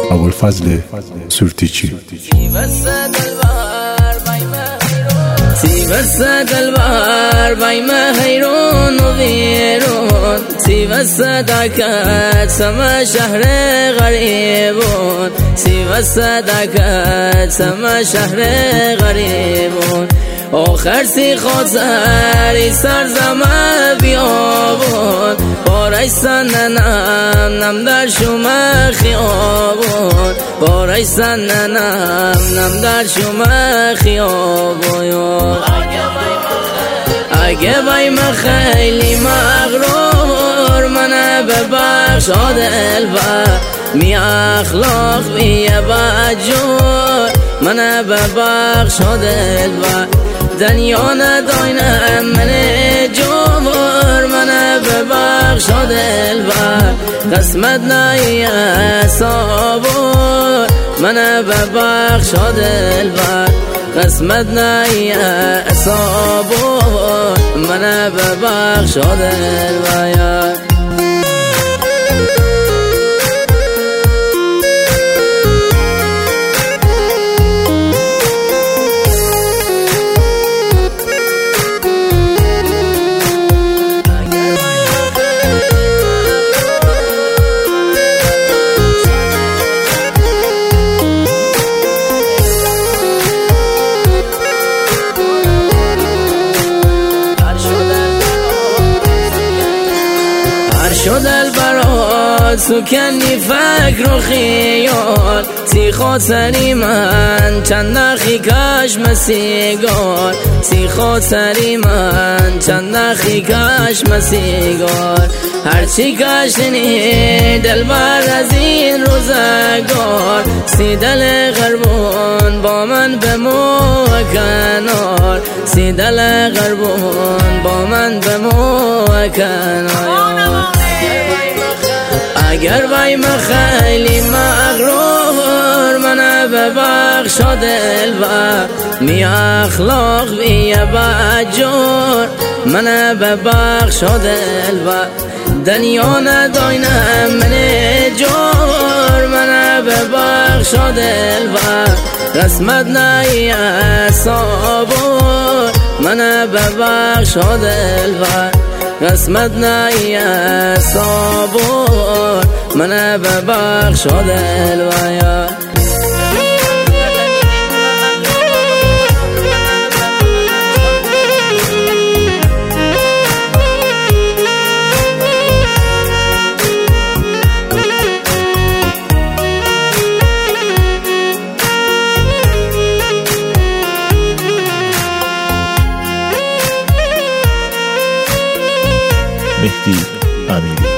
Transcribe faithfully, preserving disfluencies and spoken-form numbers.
ابوالفضل سورتیچی. Si vasa dalbar bay mahirun و ویرون si vasa dakat sama shahre gharibun si vasa dakat sama shahre gharibun آخر سی خاطری سرزمه بیابون بارش سننم نم در شما خیابون بارش سننم نم در شما خیابون اگه بای من خیلی مغرور منه ببخش دلبر می اخلاق می بجور منه ببخش دلبر دنیا نداینم من جور منه ببخش دلبر قسمت نایه صابور منه ببخش دلبر قسمت نایه صابور منه ببخش دلبر. شد البرات سکنی فکر و خیال سی خاطری من چند نخی کشم سیگار سی خاطری من چند نخی کشم سیگار هرچی کشنی دل بر از این روزگار سی دل غربون با من بمو کنار سی دل غربون با من بمو کنار اگر بای من خیلی مغرور منه ببخش دلبر می اخلاق بی بجور منه ببخش دلبر دنیا نداینم من جور منه ببخش دلبر قسمت نایه صابور منه ببخش دلبر قسمت نایه صابور منه ببخش دلبر. مهدی امیری.